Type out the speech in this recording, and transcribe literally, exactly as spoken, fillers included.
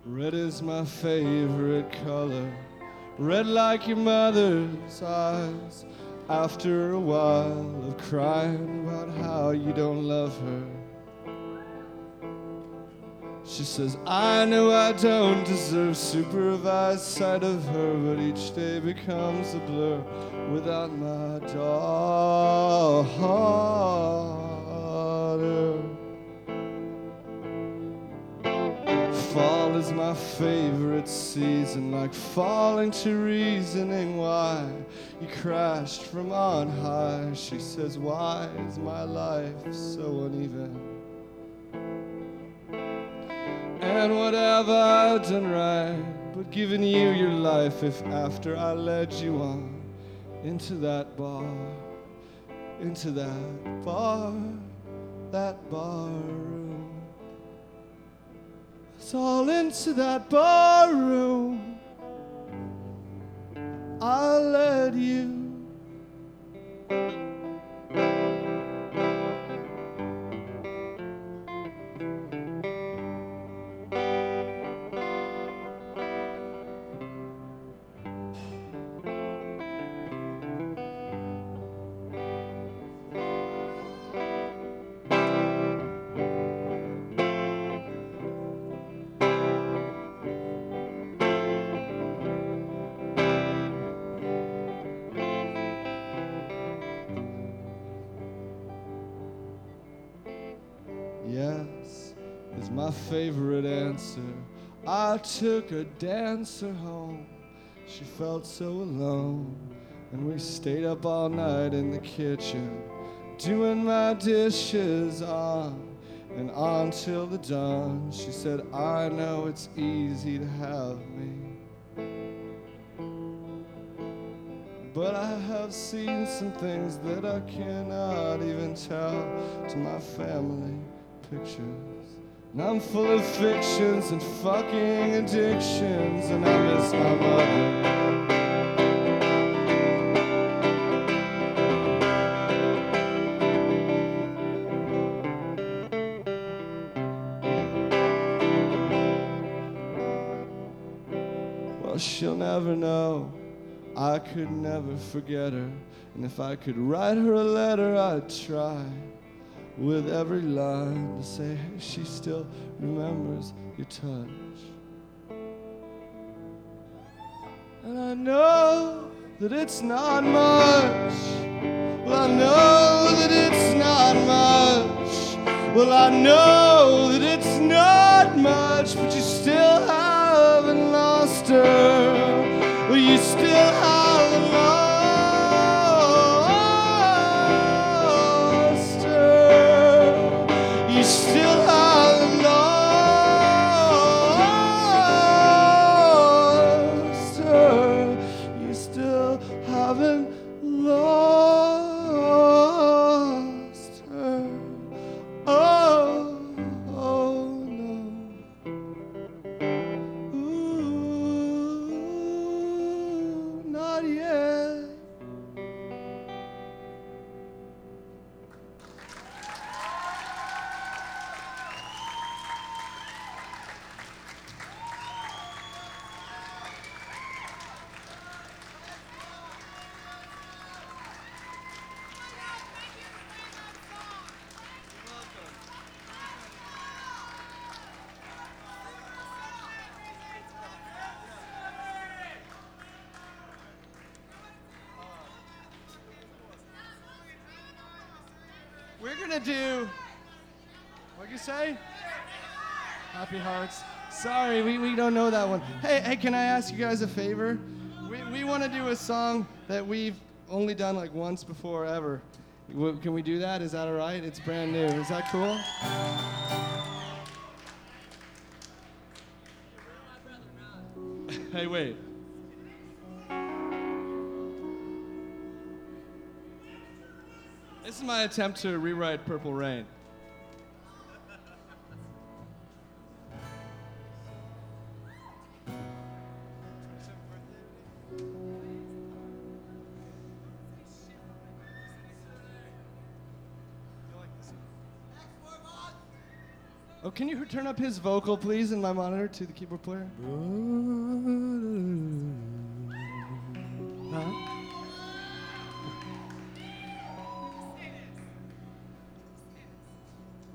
Red is my favorite color, red like your mother's eyes. After a while of crying about how you don't love her, she says, I know I don't deserve supervised sight of her, but each day becomes a blur without my daughter. Fall is my favorite season, like falling to reasoning why you crashed from on high. She says, why is my life so uneven? And what have I done right but given you your life if after I led you on into that bar, into that bar, that bar room? It's all into that bar room I led you. Yes, is my favorite answer. I took a dancer home. She felt so alone, and we stayed up all night in the kitchen, doing my dishes on and on till the dawn. She said, I know it's easy to have me, but I have seen some things that I cannot even tell to my family pictures. And I'm full of fictions and fucking addictions, and I miss my mother. Well, she'll never know. I could never forget her, and if I could write her a letter, I'd try. With every line to say, hey, she still remembers your touch. And I know that it's not much. Well, I know that it's not much. Well, I know that it's not much, but you still haven't lost her. Well, you still haven't lost still haven't lost her. You still haven't lost her. Oh, oh no. Ooh, not yet. We're gonna do, what'd you say? Happy Hearts. Sorry, we, we don't know that one. Hey, hey, can I ask you guys a favor? We, we want to do a song that we've only done like once before ever. W- Can we do that? Is that all right? It's brand new. Is that cool? Hey, wait. This is my attempt to rewrite Purple Rain. Oh, can you turn up his vocal, please, in my monitor to the keyboard player?